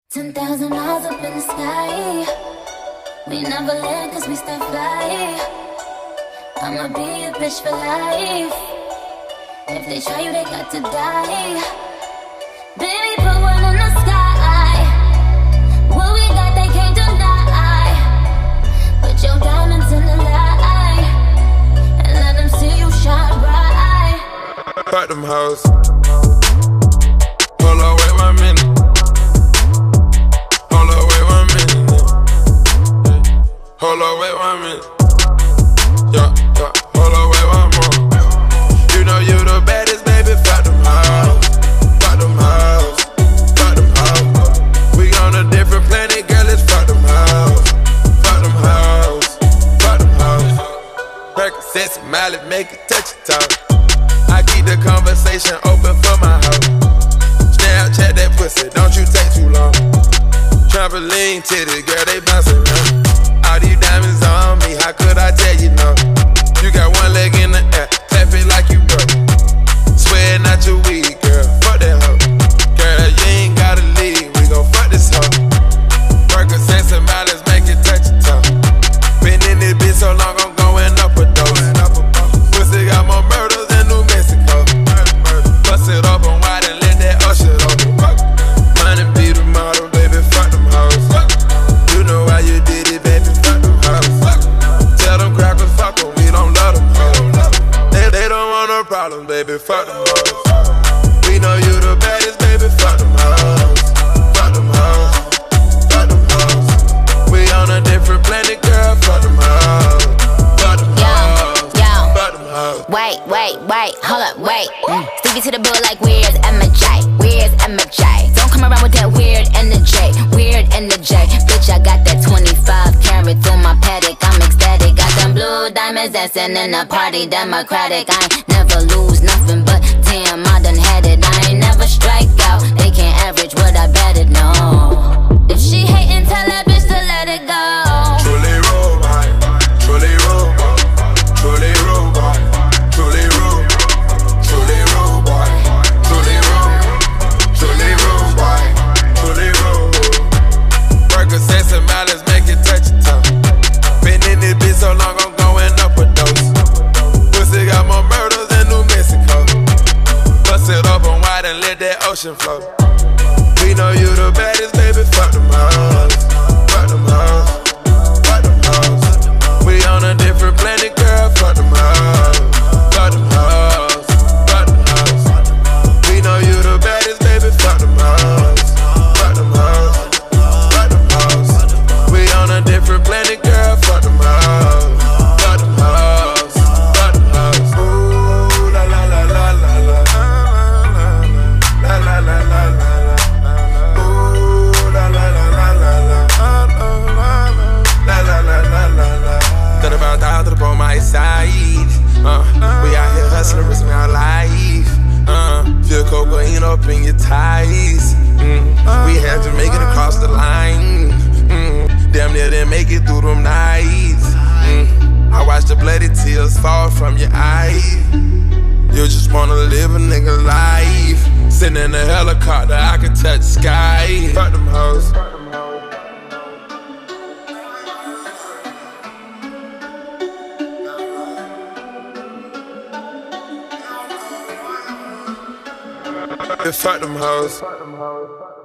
10,000 miles up in the sky. We never land cause we stay fly. I'ma be a bitch for life. If they try you, they got to die. Baby, put one in the sky. What we got, they can't deny. Put your diamonds in the light and let them see you shine bright. Fuck them hoes. Hold on, wait 1 minute. Hold on, wait 1 minute. Hold on, wait 1 minute. Yeah. Hold on, wait 1 more. You know you the baddest, baby. Fuck them hoes. Fuck them hoes. Fuck them hoes. We on a different planet, girl. Let's fuck them hoes. Fuck them hoes. Fuck them hoes. Percocets and Miley, make it touch your toe. I keep the conversation open for my hoe. Snapchat that pussy, don't you take too long. Trampoline titties, girl, they bouncing around. All these diamonds on me, how could I tell you no? You got one leg in the air, tap it like you broke. Swear not your weed, girl, fuck that hoe. Girl, you ain't gotta leave, we gon' fuck this hoe. Percocets and Miley's, make it touch your toe. Been in this bitch so long, I'm going up a dose. Pussy got more murders than New Mexico. Bust it open wide and let that ocean open. Money be the model, baby, fuck them hoes. You know why you did it, baby, fuck them hoes. Tell them crackers, fuck them, we don't love them hoes. They don't want no problems, baby, fuck them hoes. We know you the baddest, baby, fuck them hoes. Fuck them hoes. Fuck them hoes. We on a different planet, girl, fuck them hoes. Fuck them hoes. Fuck them hoes. Wait, hold up, wait. Stevie to the bill like where's MJ? Where's MJ? Don't come around with that weird energy, weird energy. Bitch, I got that 25 carat through my paddock. I'm ecstatic, got them blue diamonds dancing in the party, democratic. I ain't never lose nothing, but damn, I done had it. I ain't never strike out, they can't average what I betted, no. If she hatin', tell that bitch to let it go. Truly robot, truly robot, truly robot, truly robot, truly robot, truly robot, truly robot, truly robot. Percocets and Miley's, make it touch your toe. Been in this bitch so long, I'm going up a dose. Pussy got more murders than New Mexico. Bust it open wide and let that ocean flow. We know you the baddest, baby, fuck them hoes. Fuck them hoes. Fuck them hoes. We on a different planet, girl, fuck them hoes. Fuck them hoes. Fuck them hoes. We know you the baddest, baby, fuck them hoes. Fuck them hoes. Fuck them hoes. We on a different planet, girl, fuck them hoes. Fuck them hoes. Fuck them hoes. Ooh, la la la la la la. La la la la la. On my side, we out here hustling, risking our life. Feel cocaine up in your ties. We had to make it across the line. Damn near didn't make it through them nights. I watched the bloody tears fall from your eyes. You just wanna live a nigga life. Sitting in a helicopter, I can touch the sky. Fuck them hoes. Fuck them hoes.